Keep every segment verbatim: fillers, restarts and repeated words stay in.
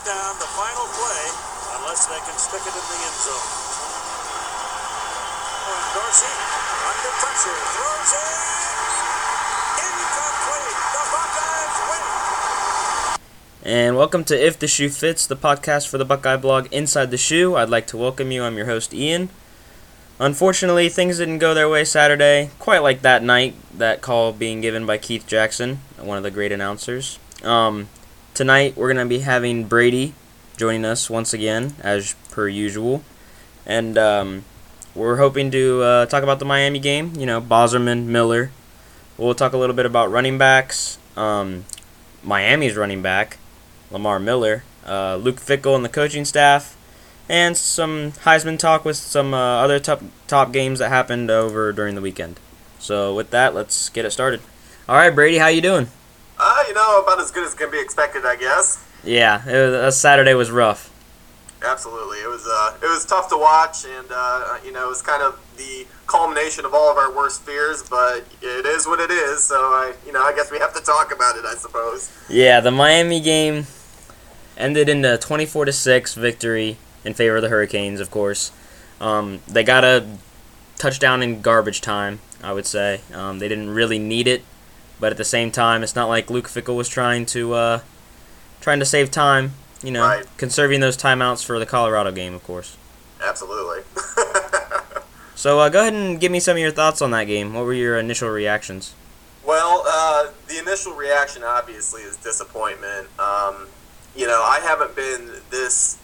down the final play unless they can stick it in the end zone. And Dorsey, under pressure, throws it. Incomplete. The Buckeyes win. And welcome to If the Shoe Fits, the podcast for the Buckeye blog Inside the Shoe. I'd like to welcome you. I'm your host, Ian. Unfortunately, things didn't go their way Saturday, quite like that night, that call being given by Keith Jackson, one of the great announcers. Um, tonight, we're going to be having Brady joining us once again, as per usual. And um, we're hoping to uh, talk about the Miami game, you know, Bosserman, Miller. We'll talk a little bit about running backs, um, Miami's running back, Lamar Miller, uh, Luke Fickell and the coaching staff, and some Heisman talk with some uh, other top top games that happened over during the weekend. So with that, let's get it started. All right, Brady, how you doing? Uh, you know, about as good as can be expected, I guess. Yeah, it was, uh, Saturday was rough. Absolutely, it was uh, it was tough to watch, and uh, you know, it was kind of the culmination of all of our worst fears. But it is what it is. So I, you know, I guess we have to talk about it, I suppose. Yeah, the Miami game ended in a twenty-four to six victory in favor of the Hurricanes, of course. Um, they got a touchdown in garbage time, I would say. Um, they didn't really need it, but at the same time, it's not like Luke Fickell was trying to uh, trying to save time, you know, Right. conserving those timeouts for the Colorado game, of course. Absolutely. So uh, go ahead and give me some of your thoughts on that game. What were your initial reactions? Well, uh, the initial reaction obviously is disappointment. Um, you know, I haven't been this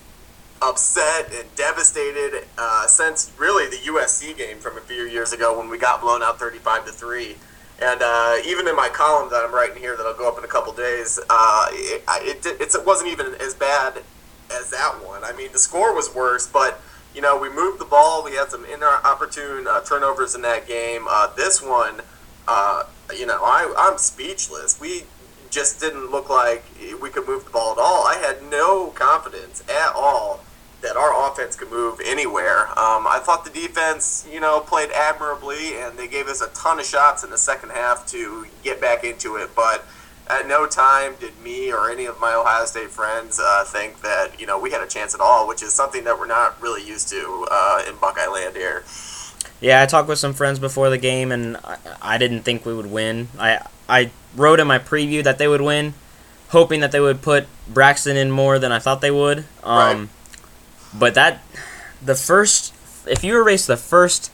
upset and devastated uh, since really the U S C game from a few years ago when we got blown out thirty-five to three. And uh, even in my column that I'm writing here that'll go up in a couple days, uh, it, it, it, it wasn't even as bad as that one. I mean, the score was worse, but, you know, we moved the ball. We had some inopportune uh, turnovers in that game. Uh, this one, uh, you know, I, I'm speechless. We just didn't look like we could move the ball at all. I had no confidence at all that our offense could move anywhere. Um, I thought the defense, you know, played admirably, and they gave us a ton of shots in the second half to get back into it. But at no time did me or any of my Ohio State friends uh, think that, you know, we had a chance at all, which is something that we're not really used to uh, in Buckeye land here. Yeah, I talked with some friends before the game, and I, I didn't think we would win. I I wrote in my preview that they would win, hoping that they would put Braxton in more than I thought they would. Um, Right. But that, the first, if you erase the first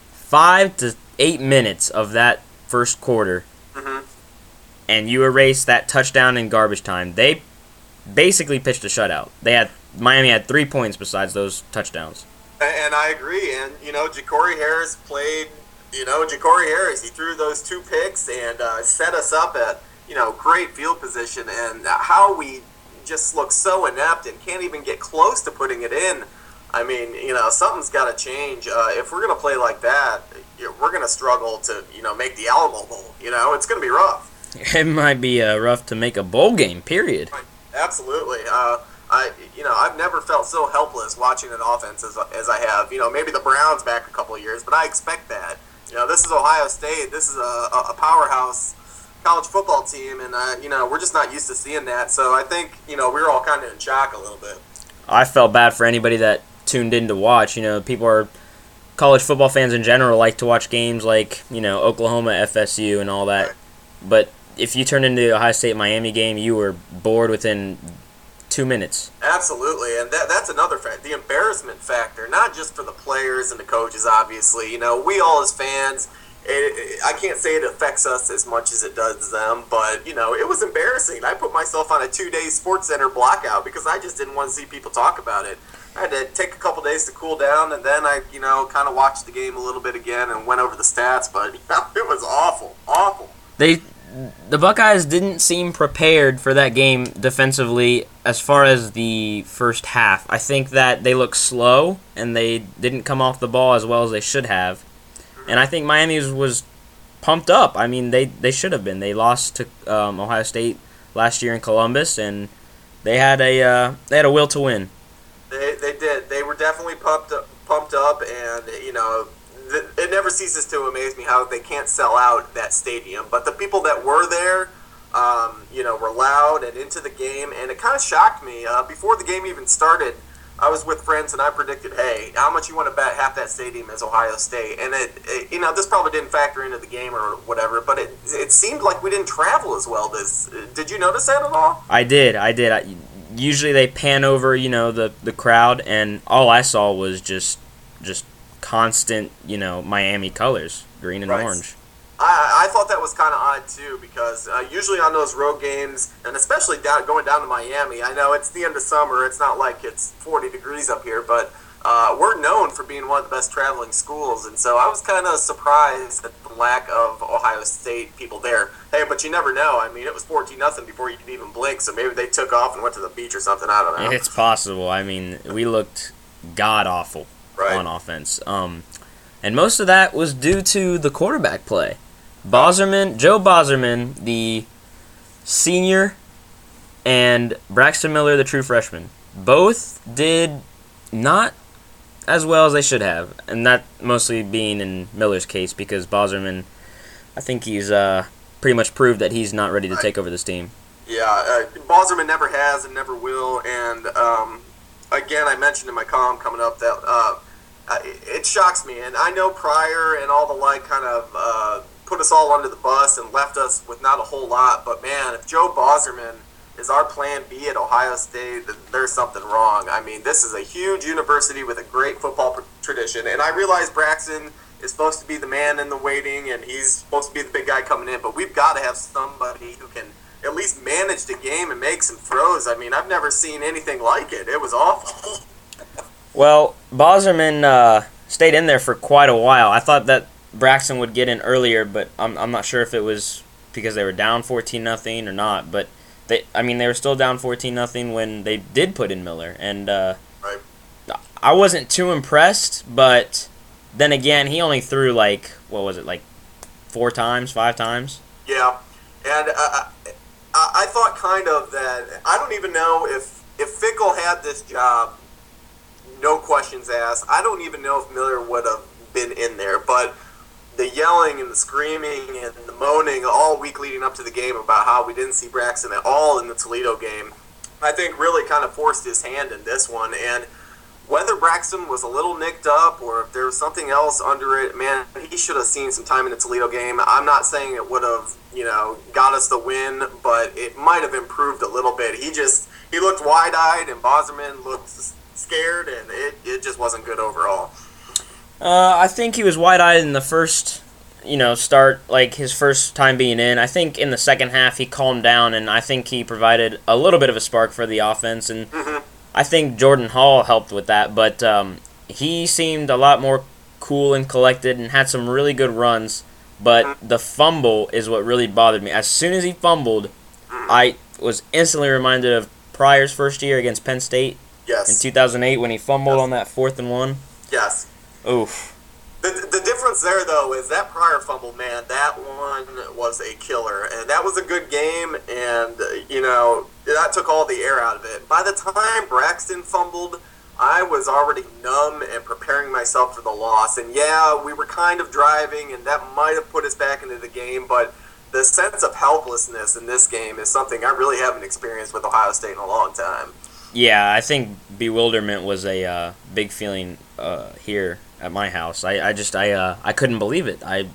five to eight minutes of that first quarter, Mm-hmm. and you erase that touchdown in garbage time, they basically pitched a shutout. They had Miami had three points besides those touchdowns. And I agree. And, you know, Ja'Cory Harris played, you know, Ja'Cory Harris, he threw those two picks and uh, set us up at, you know, great field position. And how we just look so inept and can't even get close to putting it in. I mean, you know, something's got to change. Uh, if we're going to play like that, we're going to struggle to, you know, make the Alamo Bowl. You know, it's going to be rough. It might be uh, rough to make a bowl game, period. Absolutely. Uh, I, you know, I've never felt so helpless watching an offense as, as I have. You know, maybe the Browns back a couple of years, but I expect that. You know, this is Ohio State. This is a, a powerhouse college football team, and, uh, you know, we're just not used to seeing that. So I think, you know, we were all kind of in shock a little bit. I felt bad for anybody that tuned in to watch. You know, people are, college football fans in general like to watch games like, you know, Oklahoma, F S U, and all that. But if you turned into the Ohio State-Miami game, you were bored within two minutes. Absolutely, and that, that's another fact. The embarrassment factor, not just for the players and the coaches, obviously. You know, we all as fans, it, it, I can't say it affects us as much as it does them, but, you know, it was embarrassing. I put myself on a two-day Sports Center blackout because I just didn't want to see people talk about it. I had to take a couple days to cool down, and then I, you know, kind of watched the game a little bit again and went over the stats, but you know, it was awful, awful. They, the Buckeyes didn't seem prepared for that game defensively as far as the first half. I think that they looked slow, and they didn't come off the ball as well as they should have. And I think Miami was pumped up. I mean, they, they should have been. They lost to um, Ohio State last year in Columbus, and they had a uh, they had a will to win. They they did. They were definitely pumped up, pumped up, and you know, th- it never ceases to amaze me how they can't sell out that stadium. But the people that were there, um, you know, were loud and into the game, and it kind of shocked me. Uh, before the game even started, I was with friends and I predicted, hey, how much you want to bet half that stadium is Ohio State? And it, it you know, this probably didn't factor into the game or whatever, but it it seemed like we didn't travel as well. This did you notice that at all? I did, I did. I, usually they pan over, you know, the the crowd, and all I saw was just just constant, you know, Miami colors, green and Right. orange. I, I thought that was kind of odd too, because uh, usually on those road games, and especially down, going down to Miami, I know it's the end of summer. It's not like it's forty degrees up here, but uh, we're known for being one of the best traveling schools, and so I was kind of surprised at the lack of Ohio State people there. Hey, but you never know. I mean, it was fourteen nothing before you could even blink, so maybe they took off and went to the beach or something. I don't know. It's possible. I mean, we looked god awful Right. on offense. Um, and most of that was due to the quarterback play. Boserman, Joe Boserman, the senior, and Braxton Miller, the true freshman, both did not as well as they should have, and that mostly being in Miller's case because Boserman, I think he's uh, pretty much proved that he's not ready to take over this team. Yeah, uh, Boserman never has and never will, and um, again, I mentioned in my column coming up that uh, it shocks me, and I know Pryor and all the like kind of uh, put us all under the bus and left us with not a whole lot, but man, if Joe Boserman is our plan B at Ohio State, then there's something wrong. I mean, this is a huge university with a great football tradition, and I realize Braxton is supposed to be the man in the waiting, and he's supposed to be the big guy coming in, but we've got to have somebody who can at least manage the game and make some throws. I mean, I've never seen anything like it. It was awful. Well, Boserman uh, stayed in there for quite a while. I thought that Braxton would get in earlier, but I'm I'm not sure if it was because they were down fourteen nothing or not. But they, I mean, they were still down fourteen nothing when they did put in Miller, and uh, Right. I wasn't too impressed. But then again, he only threw like what was it, like four times, five times? Yeah, and uh, I, I thought kind of that. I don't even know if if Fickle had this job, no questions asked. I don't even know if Miller would have been in there, but the yelling and the screaming and the moaning all week leading up to the game about how we didn't see Braxton at all in the Toledo game, I think really kind of forced his hand in this one. And whether Braxton was a little nicked up or if there was something else under it, man, he should have seen some time in the Toledo game. I'm not saying it would have, you know, got us the win, but it might have improved a little bit. He just, he looked wide-eyed and Boserman looked scared, and it, it just wasn't good overall. Uh, I think he was wide-eyed in the first, you know, start, like his first time being in. I think in the second half he calmed down, and I think he provided a little bit of a spark for the offense, and Mm-hmm. I think Jordan Hall helped with that, but um, he seemed a lot more cool and collected and had some really good runs, but Mm-hmm. the fumble is what really bothered me. As soon as he fumbled, I was instantly reminded of Pryor's first year against Penn State Yes. in two thousand eight when he fumbled Yes. on that fourth and one. Yes. Oof. The, the difference there, though, is that Pryor fumble, man, that one was a killer. And that was a good game, and, uh, you know, that took all the air out of it. By the time Braxton fumbled, I was already numb and preparing myself for the loss. And, yeah, we were kind of driving, and that might have put us back into the game, but the sense of helplessness in this game is something I really haven't experienced with Ohio State in a long time. Yeah, I think bewilderment was a uh, big feeling uh, here at my house. I, I just I uh, I couldn't believe it. I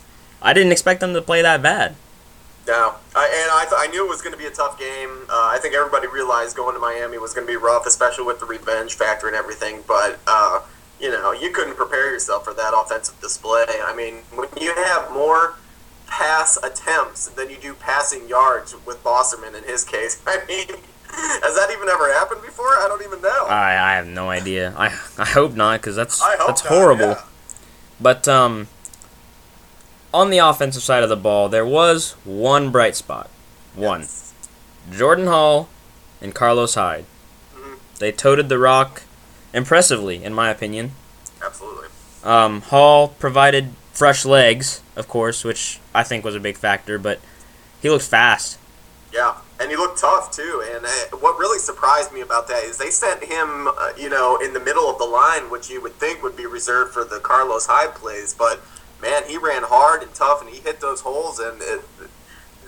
I didn't expect them to play that bad. No, I, and I, th- I knew it was going to be a tough game. Uh, I think everybody realized going to Miami was going to be rough, especially with the revenge factor and everything. But uh, you know, you couldn't prepare yourself for that offensive display. I mean, when you have more pass attempts than you do passing yards with Boserman in his case, I mean, has that even ever happened before? I don't even know. I, I have no idea. I I hope not, because that's I hope that's not, horrible. yeah. But um, on the offensive side of the ball, there was one bright spot. One. Yes. Jordan Hall and Carlos Hyde. Mhm. They toted the rock impressively, in my opinion. Absolutely. Um, Hall provided fresh legs, of course, which I think was a big factor, but he looked fast. Yeah, and he looked tough too. And uh, what really surprised me about that is they sent him, uh, you know, in the middle of the line, which you would think would be reserved for the Carlos Hyde plays. But man, he ran hard and tough, and he hit those holes. And it,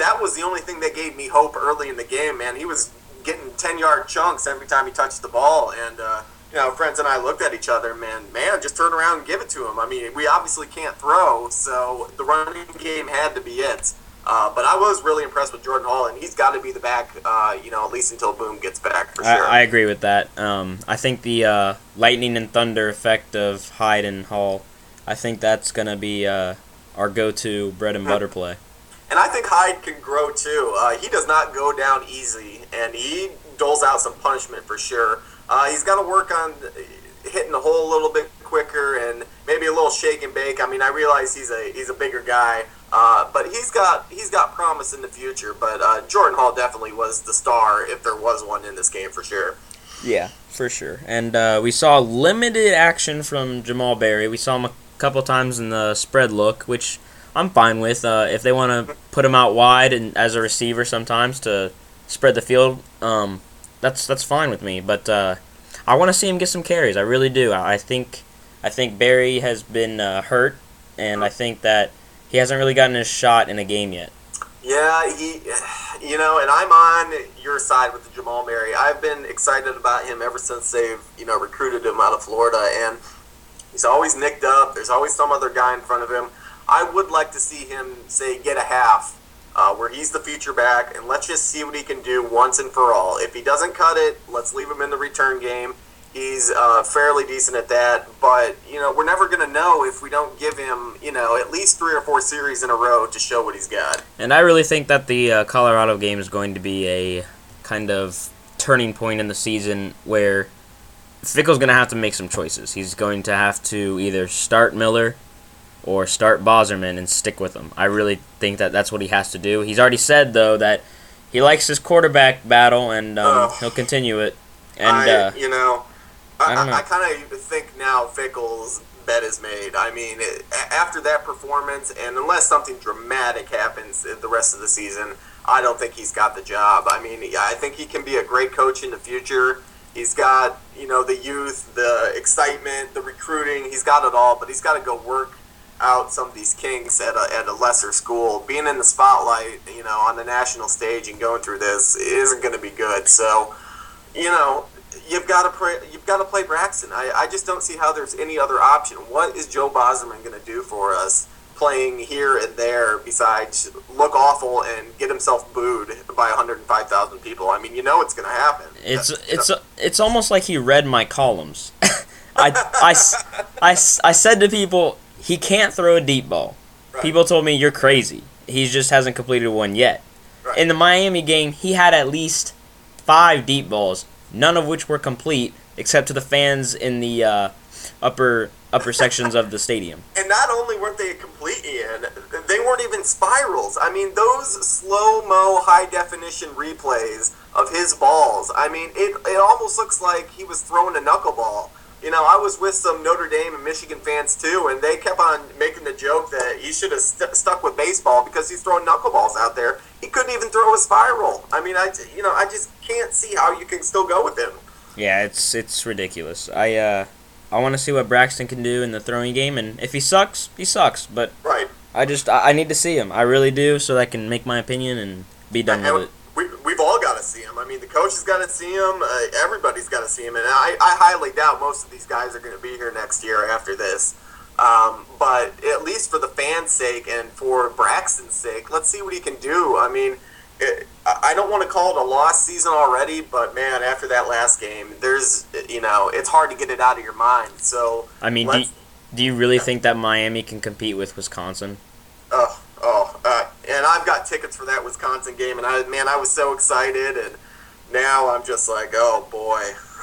that was the only thing that gave me hope early in the game, man. He was getting ten-yard chunks every time he touched the ball, and, uh, you know, friends and I looked at each other, man, man, just turn around and give it to him. I mean, we obviously can't throw, so the running game had to be it. Uh, but I was really impressed with Jordan Hall, and he's got to be the back, uh, you know, at least until Boom gets back, for sure. I, I agree with that. Um, I think the uh, lightning and thunder effect of Hyde and Hall, I think that's going to be uh, our go-to bread and butter play. And I think Hyde can grow, too. Uh, he does not go down easy, and he doles out some punishment for sure. Uh, he's got to work on hitting the hole a little bit quicker and maybe a little shake and bake. I mean, I realize he's a he's a bigger guy, uh, but he's got he's got promise in the future. But uh, Jordan Hall definitely was the star, if there was one in this game, for sure. Yeah, for sure. And uh, we saw limited action from Jamal Berry. We saw him a couple times in the spread look, which I'm fine with. Uh, if they want to put him out wide and as a receiver sometimes to spread the field, um, that's that's fine with me. But uh, I want to see him get some carries. I really do. I, I think I think Berry has been uh, hurt, and I think that he hasn't really gotten his shot in a game yet. Yeah, he, you know, and I'm on your side with the Jamal Berry. I've been excited about him ever since they've, you know, recruited him out of Florida, and he's always nicked up. There's always some other guy in front of him. I would like to see him, say, get a half uh, where he's the feature back, and let's just see what he can do once and for all. If he doesn't cut it, let's leave him in the return game. He's uh, fairly decent at that, but, you know, we're never going to know if we don't give him, you know, at least three or four series in a row to show what he's got. And I really think that the uh, Colorado game is going to be a kind of turning point in the season where Fickell's going to have to make some choices. He's going to have to either start Miller or start Bosserman and stick with him. I really think that that's what he has to do. He's already said, though, that he likes his quarterback battle, and um, he'll continue it. And I, uh, you know, I, I, I, I kind of think now Fickell's bet is made. I mean, it, after that performance, and unless something dramatic happens the rest of the season, I don't think he's got the job. I mean, I think he can be a great coach in the future. He's got, you know, the youth, the excitement, the recruiting. He's got it all, but he's got to go work out some of these kinks at a, at a lesser school. Being in the spotlight, you know, on the national stage and going through this isn't going to be good. So, you know, you've got to play. You've got to play Braxton. I, I just don't see how there's any other option. What is Joe Bosserman going to do for us, playing here and there, besides look awful and get himself booed by one hundred five thousand people? I mean, you know it's going to happen. It's it's it's almost like he read my columns. I, I, I, I said to people, he can't throw a deep ball. Right. People told me, you're crazy. He just hasn't completed one yet. Right. In the Miami game, he had at least five deep balls, none of which were complete, except to the fans in the uh, upper upper sections of the stadium. And not only weren't they complete, Ian, they weren't even spirals. I mean, those slow-mo, high-definition replays of his balls, I mean, it, it almost looks like he was throwing a knuckleball. You know, I was with some Notre Dame and Michigan fans, too, and they kept on making the joke that he should have st- stuck with baseball because he's throwing knuckleballs out there. He couldn't even throw a spiral. I mean, I, you know, I just can't see how you can still go with him. Yeah, it's it's ridiculous. I uh, I want to see what Braxton can do in the throwing game, and if he sucks, he sucks. But right. I just I, I need to see him. I really do, so that I can make my opinion and be done and with it. We, we've all got to see him. I mean, the coach has got to see him. Uh, everybody's got to see him. And I, I highly doubt most of these guys are going to be here next year after this. Um, but at least for the fans' sake and for Braxton's sake, let's see what he can do. I mean, it, I don't want to call it a lost season already, but, man, after that last game, there's, you know, it's hard to get it out of your mind. So I mean, do you, do you really think that Miami can compete with Wisconsin? Oh, oh, uh, and I've got tickets for that Wisconsin game, and I, man, I was so excited, and now I'm just like, oh boy,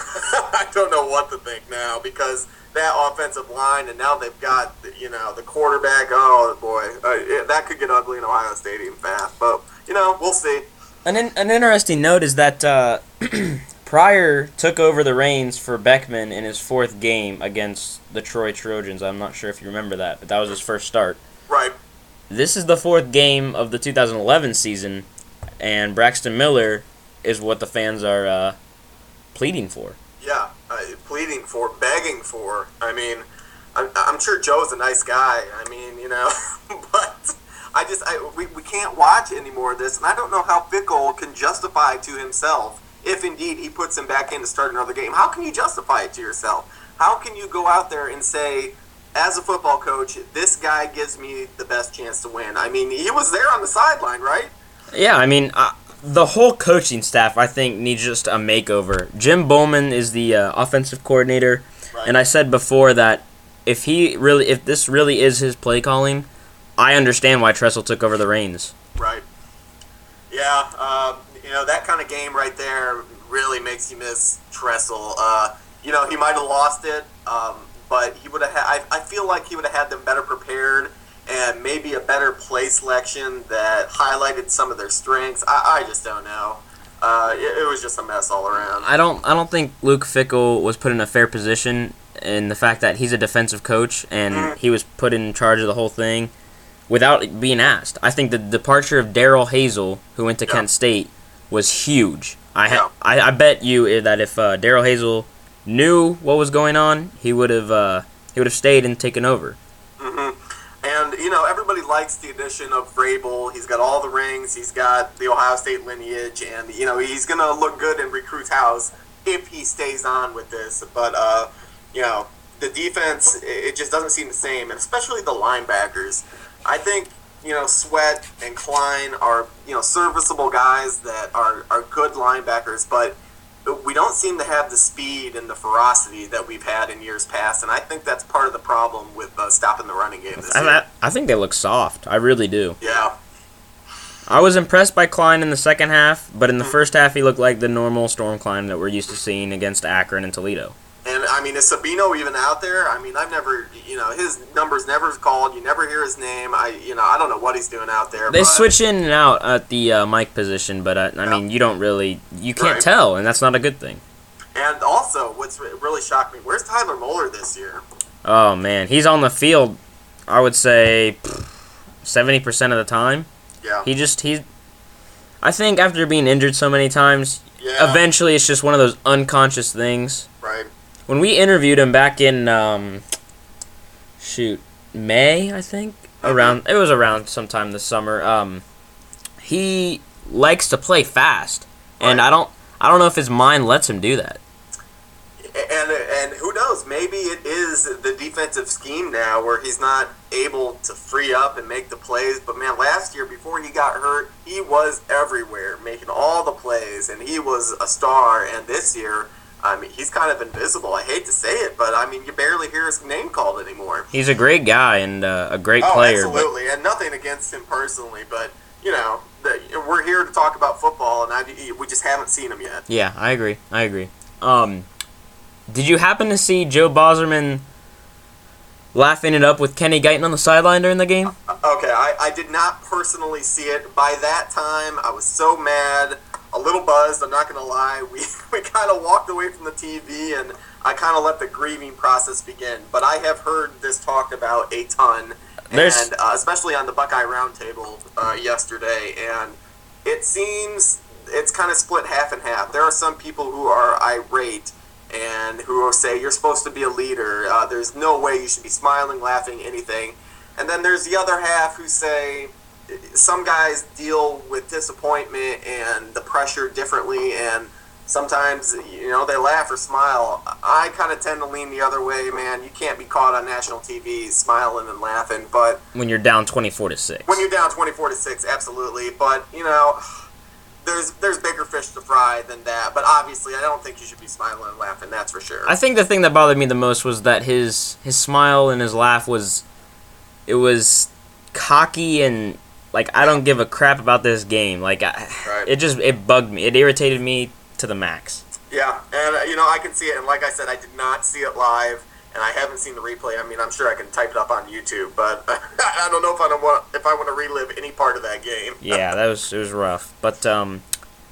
I don't know what to think now because that offensive line, and now they've got, you know, the quarterback. Oh boy, uh, it, that could get ugly in Ohio Stadium fast, but you know, we'll see. An in, an interesting note is that uh, Pryor took over the reins for Beckman in his fourth game against the Troy Trojans. I'm not sure if you remember that, but that was his first start. Right. This is the fourth game of the two thousand eleven season, and Braxton Miller is what the fans are uh, pleading for. Yeah, uh, pleading for, begging for. I mean, I'm, I'm sure Joe's a nice guy. I mean, you know, but I just I, we, we can't watch any more of this, and I don't know how Fickle can justify to himself, if indeed he puts him back in to start another game. How can you justify it to yourself? How can you go out there and say, as a football coach, this guy gives me the best chance to win? I mean, he was there on the sideline, right? Yeah, I mean, uh, the whole coaching staff, I think, needs just a makeover. Jim Bowman is the uh, offensive coordinator, right. And I said before that if he really, if this really is his play calling, I understand why Tressel took over the reins. Right. Yeah, uh, you know, that kind of game right there really makes you miss Tressel. Uh, you know, he might have lost it, um, but he would have had, I, I feel like he would have had them better prepared and maybe a better play selection that highlighted some of their strengths. I, I just don't know. Uh, it, it was just a mess all around. I don't I don't think Luke Fickell was put in a fair position in the fact that he's a defensive coach and mm-hmm. he was put in charge of the whole thing without being asked. I think the departure of Daryl Hazel, who went to yeah. Kent State, was huge. I, ha- yeah. I I bet you that if uh, Daryl Hazel knew what was going on, he would have uh, he would have stayed and taken over. Mm-hmm. And, you know, everybody likes the addition of Vrabel. He's got all the rings. He's got the Ohio State lineage. And, you know, he's going to look good in recruits' house if he stays on with this. But, uh, you know, the defense, it just doesn't seem the same, and especially the linebackers. I think, you know, Sweat and Klein are, you know, serviceable guys that are, are good linebackers, but we don't seem to have the speed and the ferocity that we've had in years past, and I think that's part of the problem with uh, stopping the running game this I, year. I, I think they look soft. I really do. Yeah. I was impressed by Klein in the second half, but in the first half he looked like the normal Storm Klein that we're used to seeing against Akron and Toledo. And, I mean, is Sabino even out there? I mean, I've never, you know, his number's never called. You never hear his name. I, you know, I don't know what he's doing out there. They but, switch in and out at the uh, mic position, but, uh, I yeah. mean, you don't really, you can't right. tell, and that's not a good thing. And also, what's really shocked me, where's Tyler Moeller this year? Oh, man. He's on the field, I would say, seventy percent of the time. Yeah. He just, he, I think after being injured so many times, yeah. eventually it's just one of those unconscious things. Right. When we interviewed him back in, um, shoot, May, I think? Around, it was around sometime this summer. Um, he likes to play fast, and right. I don't, I don't know if his mind lets him do that. And and who knows? Maybe it is the defensive scheme now where he's not able to free up and make the plays. But man, last year before he got hurt, he was everywhere, making all the plays, and he was a star. And this year, I mean, he's kind of invisible. I hate to say it, but I mean, you barely hear his name called anymore. He's a great guy and uh, a great oh, player. absolutely, but... and nothing against him personally, but you know, the, we're here to talk about football, and I, we just haven't seen him yet. Yeah, I agree. I agree. Um, did you happen to see Joe Boserman laughing it up with Kenny Guyton on the sideline during the game? Okay, I, I did not personally see it. By that time, I was so mad, a little buzzed, I'm not going to lie. We, we kind of walked away from the T V, and I kind of let the grieving process begin. But I have heard this talked about a ton, There's... and uh, especially on the Buckeye Roundtable uh, yesterday, and it seems it's kind of split half and half. There are some people who are irate and who will say, you're supposed to be a leader. Uh, there's no way you should be smiling, laughing, anything. And then there's the other half who say some guys deal with disappointment and the pressure differently, and sometimes, you know, they laugh or smile. I kind of tend to lean the other way, man. You can't be caught on national T V smiling and laughing, but when you're down twenty-four to six. When you're down twenty-four to six, absolutely. But, you know, there's there's bigger fish to fry than that. But obviously, I don't think you should be smiling and laughing, that's for sure. I think the thing that bothered me the most was that his his smile and his laugh was, it was cocky and like, I don't give a crap about this game. Like, I, right. it just, it bugged me. It irritated me to the max. Yeah, and, uh, you know, I can see it. And like I said, I did not see it live, and I haven't seen the replay. I mean, I'm sure I can type it up on YouTube, but I don't know if I don't want if I want to relive any part of that game. Yeah, that was, it was rough. But um,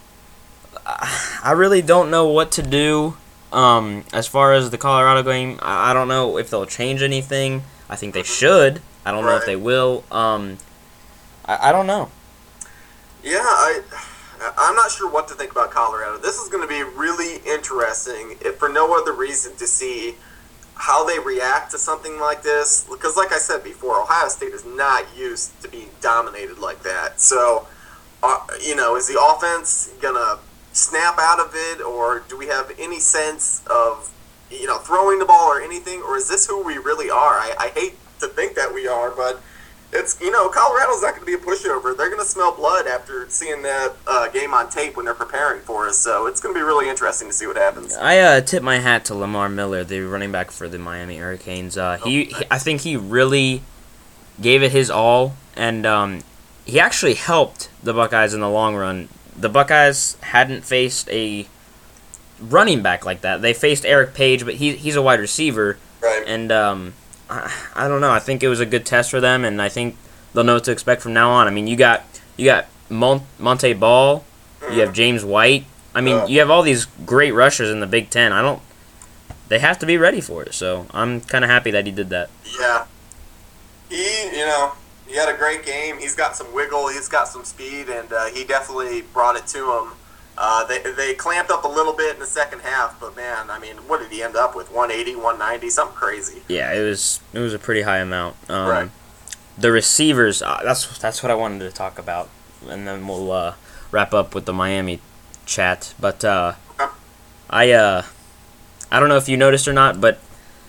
I really don't know what to do um, as far as the Colorado game. I, I don't know if they'll change anything. I think they should. I don't right. know if they will. Um, I, I don't know. Yeah, I, I'm not sure what to think about Colorado. This is going to be really interesting, if for no other reason, to see how they react to something like this. Because, like I said before, Ohio State is not used to being dominated like that. So, uh, you know, is the offense gonna snap out of it, or do we have any sense of, you know, throwing the ball or anything, or is this who we really are? I, I hate to think that we are, but it's, you know, Colorado's not going to be a pushover. They're going to smell blood after seeing that uh, game on tape when they're preparing for us, so it's going to be really interesting to see what happens. I uh, tip my hat to Lamar Miller, the running back for the Miami Hurricanes. Uh, he, he, I think he really gave it his all, and um, he actually helped the Buckeyes in the long run. The Buckeyes hadn't faced a running back like that. They faced Eric Page, but he he's a wide receiver. Right. And um, I, I don't know. I think it was a good test for them, and I think they'll know what to expect from now on. I mean, you got you got Mon- Monte Ball, mm-hmm. you have James White. I mean, uh, you have all these great rushers in the Big Ten. I don't. They have to be ready for it. So I'm kind of happy that he did that. Yeah. He, you know. He had a great game. He's got some wiggle. He's got some speed, and uh, he definitely brought it to him. Uh, they they clamped up a little bit in the second half, but man, I mean, what did he end up with? one eighty, one ninety, something crazy. Yeah, it was it was a pretty high amount. Um, right. The receivers, uh, that's that's what I wanted to talk about, and then we'll uh, wrap up with the Miami chat. But uh, okay. I uh, I don't know if you noticed or not, but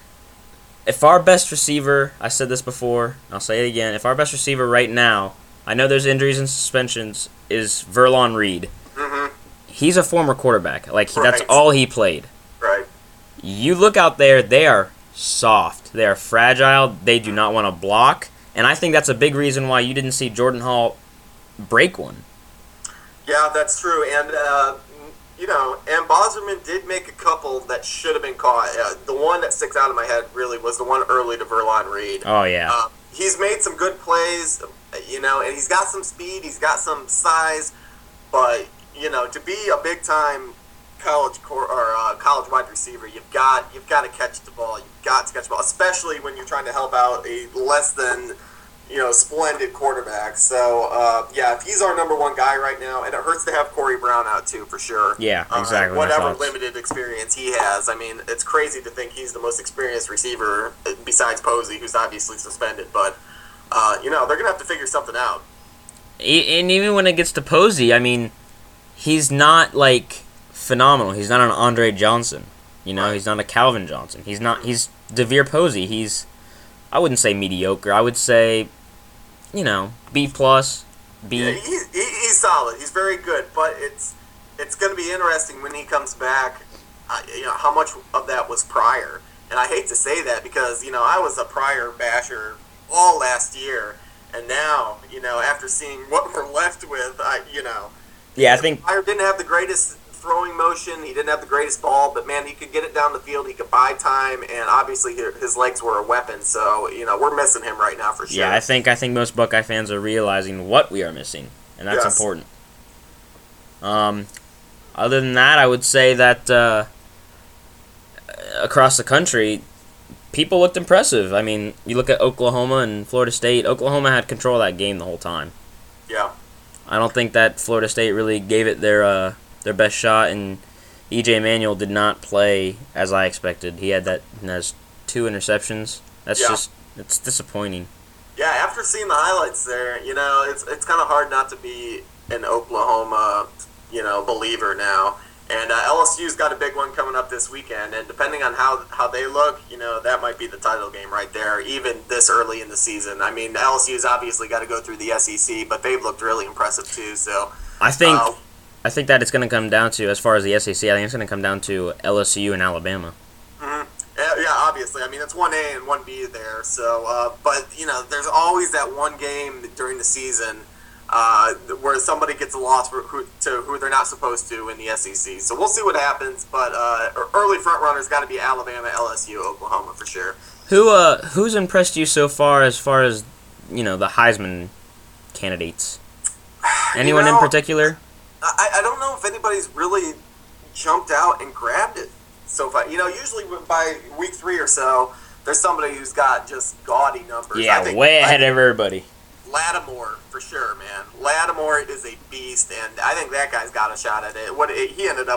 if our best receiver, I said this before, I'll say it again, if our best receiver right now, I know there's injuries and suspensions, is Verlon Reed. Mm-hmm. He's a former quarterback. Like, right. That's all he played. Right. You look out there, they are soft. They are fragile. They do not want to block. And I think that's a big reason why you didn't see Jordan Hall break one. Yeah, that's true. And, uh, you know, and Bosserman did make a couple that should have been caught. Uh, the one that sticks out in my head really was the one early to Verlon Reed. Oh, yeah. Uh, he's made some good plays, you know, and he's got some speed, he's got some size, but, you know, to be a big-time college cor- or uh, college wide receiver, you've got you've got to catch the ball. You've got to catch the ball, especially when you're trying to help out a less than, you know, splendid quarterback. So, uh, yeah, if he's our number one guy right now, and it hurts to have Corey Brown out too, for sure. Yeah, exactly. Uh, whatever limited experience he has. I mean, it's crazy to think he's the most experienced receiver besides Posey, who's obviously suspended. But, uh, you know, they're going to have to figure something out. And even when it gets to Posey, I mean, he's not, like, phenomenal. He's not an Andre Johnson. You know, right. He's not a Calvin Johnson. He's not, he's DeVere Posey. He's, I wouldn't say mediocre. I would say, you know, B plus, B. Yeah, he, he, he's solid. He's very good, but it's it's going to be interesting when he comes back. Uh, you know, how much of that was prior, and I hate to say that because you know I was a prior basher all last year, and now you know after seeing what we're left with, I you know, yeah, I think Pryor didn't have the greatest throwing motion. He didn't have the greatest ball, but man, he could get it down the field. He could buy time, and obviously his legs were a weapon. So you know we're missing him right now for sure. Yeah, I think I think most Buckeye fans are realizing what we are missing, and that's yes. important. Um, other than that, I would say that uh, across the country, people looked impressive. I mean, you look at Oklahoma and Florida State. Oklahoma had control of that game the whole time. Yeah. I don't think that Florida State really gave it their uh, their best shot, and E J Manuel did not play as I expected. He had that has two interceptions. That's yeah. just it's disappointing. Yeah, after seeing the highlights there, you know, it's it's kind of hard not to be an Oklahoma, you know, believer now. And uh, L S U's got a big one coming up this weekend, and depending on how how they look, you know, that might be the title game right there, even this early in the season. I mean, L S U's obviously got to go through the S E C, but they've looked really impressive too. So I think uh, I think that it's going to come down to, as far as the S E C, I think it's going to come down to L S U and Alabama. Mm-hmm. Yeah, yeah, obviously. I mean, it's one A and one B there. So, uh, but you know, there's always that one game during the season. Uh, where somebody gets a loss for who, to who they're not supposed to in the S E C. So we'll see what happens, but uh, early front runners got to be Alabama, L S U, Oklahoma for sure. Who uh who's impressed you so far as far as you know the Heisman candidates? Anyone you know, in particular? I, I don't know if anybody's really jumped out and grabbed it so far. You know, usually by week three or so, there's somebody who's got just gaudy numbers. Yeah, I think, way ahead I, of everybody. Lattimore, for sure, man. Lattimore is a beast, and I think that guy's got a shot at it. What he ended up with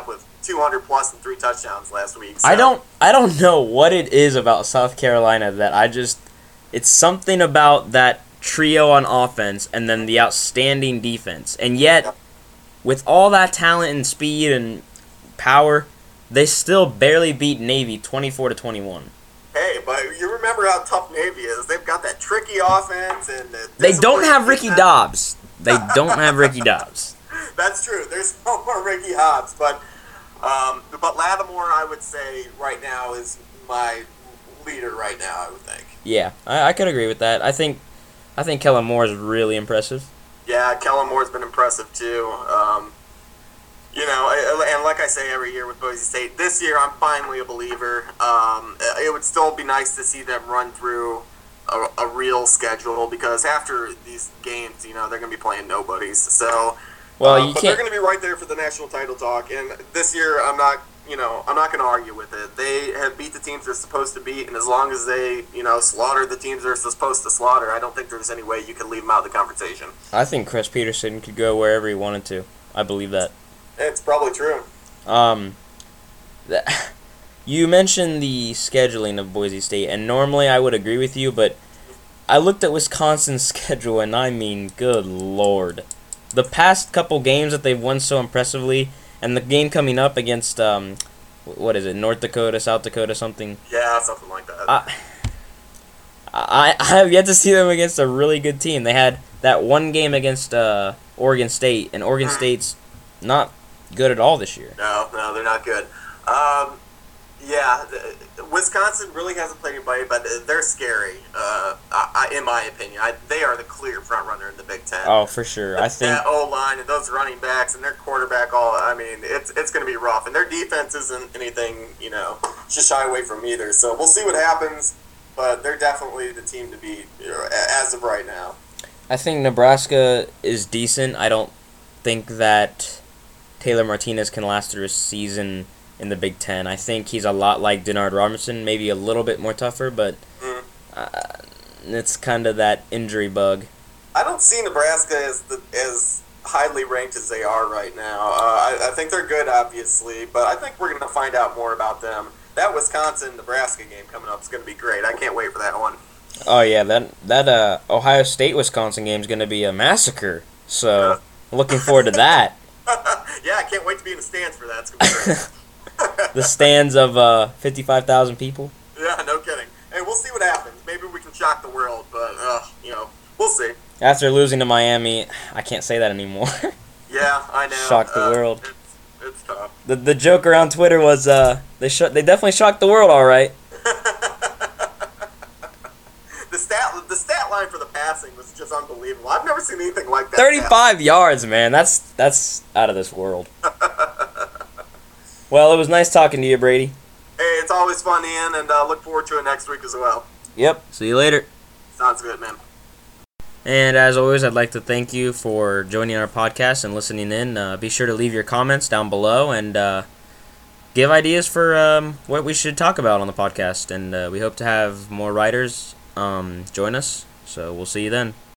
two hundred plus and three touchdowns last week. So. I don't I don't know what it is about South Carolina that I just it's something about that trio on offense and then the outstanding defense. And yet Yep. with all that talent and speed and power, they still barely beat Navy twenty-four to twenty-one. Hey, but you remember how tough Navy is. They've got that tricky offense and the They don't have disciplined Ricky defense. Dobbs. They don't have Ricky Dobbs. That's true. There's no more Ricky Hobbs, but um, but Lattimore, I would say right now is my leader right now. I would think. Yeah, I, I could agree with that. I think I think Kellen Moore is really impressive. Yeah, Kellen Moore's been impressive too. Um, you know, and like I say every year with Boise State, this year I'm finally a believer. Um, it would still be nice to see them run through a, a real schedule because after these games, you know, they're going to be playing nobodies. So, Well, uh, you but they're can't. going to be right there for the national title talk. And this year, I'm not, you know, I'm not going to argue with it. They have beat the teams they're supposed to beat, and as long as they, you know, slaughter the teams they're supposed to slaughter, I don't think there's any way you can leave them out of the conversation. I think Chris Peterson could go wherever he wanted to. I believe that. It's probably true. Um, th- you mentioned the scheduling of Boise State, and normally I would agree with you, but I looked at Wisconsin's schedule, and I mean, good lord. The past couple games that they've won so impressively, and the game coming up against, um, what is it, North Dakota, South Dakota, something. Yeah, something like that. I, I, I have yet to see them against a really good team. They had that one game against uh, Oregon State, and Oregon State's not good at all this year. No, no, they're not good. Um, yeah, the, Wisconsin really hasn't played anybody, but they're scary. Uh, I, I, in my opinion, I, they are the clear front runner in the Big Ten. Oh, for sure. I think that O line and those running backs and their quarterback. All I mean, it's it's going to be rough, and their defense isn't anything you know to shy away from either. So we'll see what happens, but they're definitely the team to beat you know, as of right now. I think Nebraska is decent. I don't think that Taylor Martinez can last through a season in the Big Ten. I think he's a lot like Denard Robinson, maybe a little bit more tougher, but Mm. uh, it's kind of that injury bug. I don't see Nebraska as the, as highly ranked as they are right now. Uh, I, I think they're good, obviously, but I think we're going to find out more about them. That Wisconsin-Nebraska game coming up is going to be great. I can't wait for that one. Oh yeah, that that uh, Ohio State Wisconsin game is going to be a massacre. So looking forward to that. Yeah, I can't wait to be in the stands for that. It's going to be great. The stands of uh, fifty-five thousand people. Yeah, no kidding. Hey, we'll see what happens. Maybe we can shock the world, but, uh, you know, we'll see. After losing to Miami, I can't say that anymore. Yeah, I know. Shock the Uh, world. It's, it's tough. The the joke around Twitter was uh they sh- they definitely shocked the world, all right. The stat the stat line for the passing was just unbelievable. I've never seen anything like that. thirty-five yards, man. That's that's out of this world. Well, it was nice talking to you, Brady. Hey, it's always fun, Ian, and uh, look forward to it next week as well. Yep. See you later. Sounds good, man. And as always, I'd like to thank you for joining our podcast and listening in. Uh, be sure to leave your comments down below and uh, give ideas for um, what we should talk about on the podcast. And uh, we hope to have more writers um, join us. So we'll see you then.